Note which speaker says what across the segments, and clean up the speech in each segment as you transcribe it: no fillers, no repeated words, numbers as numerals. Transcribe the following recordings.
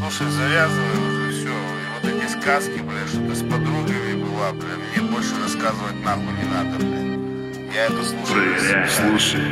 Speaker 1: Слушай, завязывай уже все. И вот эти сказки, бля, что ты с подругами была, бля, мне больше рассказывать нахуй не надо, бля. Я это слушаю.
Speaker 2: Слушай.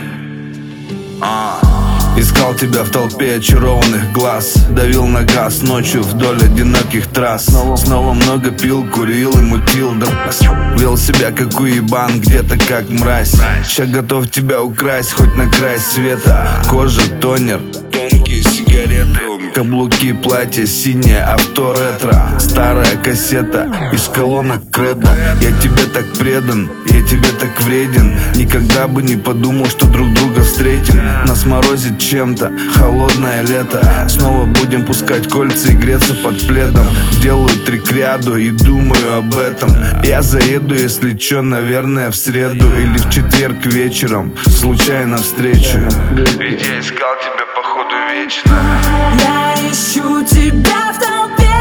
Speaker 2: Искал тебя в толпе очарованных глаз, давил на газ ночью вдоль одиноких трасс. Снова много пил, курил и мутил дракс. Вел себя как уебан, где-то как мразь. Ща готов тебя украсть, хоть на край света. Кожа, тонер, тонкие сигареты, каблуки, платье, синее авто ретро. Старая кассета из колонок кредо. Я тебе так предан, я тебе так вреден. Никогда бы не подумал, что друг друга встретим. Нас морозит чем-то, холодное лето. Снова будем пускать кольца и греться под пледом. Делаю 3 к ряду и думаю об этом. Я заеду, если чё, наверное, в среду или в четверг вечером. Случайно встречу. Ведь я искал тебя походу вечно.
Speaker 3: Я ищу тебя в толпе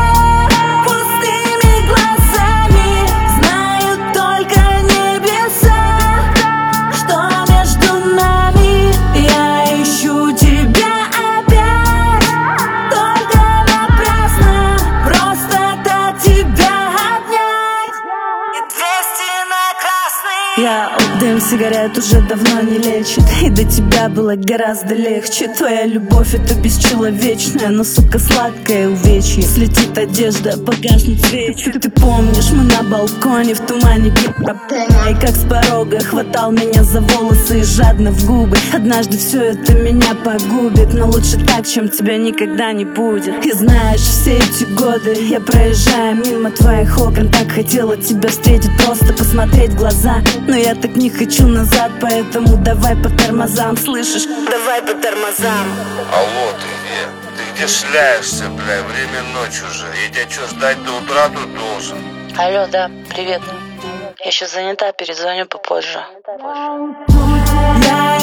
Speaker 3: пустыми глазами. Знаю только небеса, что между нами. Я ищу тебя опять, только напрасно. Просто так тебя обнять. И 200 на красный. Я дым сигарет уже давно не лечит, и до тебя было гораздо легче. Твоя любовь — это бесчеловечная, но, сука, сладкая увечье. Слетит одежда, погаснут свечи. Ты помнишь, мы на балконе в тумане и как с порога хватал меня за волосы и жадно в губы. Однажды все это меня погубит, но лучше так, чем тебя никогда не будет. И знаешь, все эти годы я проезжаю мимо твоих окон, так хотела тебя встретить, просто посмотреть в глаза. Но я так не хочу назад, поэтому давай по тормозам, слышишь? Давай по тормозам.
Speaker 1: Алло, ты где? Ты где шляешься, бля? Время ночь уже. Я тебя что, ждать до утра тут должен?
Speaker 4: Алло, да, привет. Я сейчас занята, перезвоню попозже.
Speaker 3: Я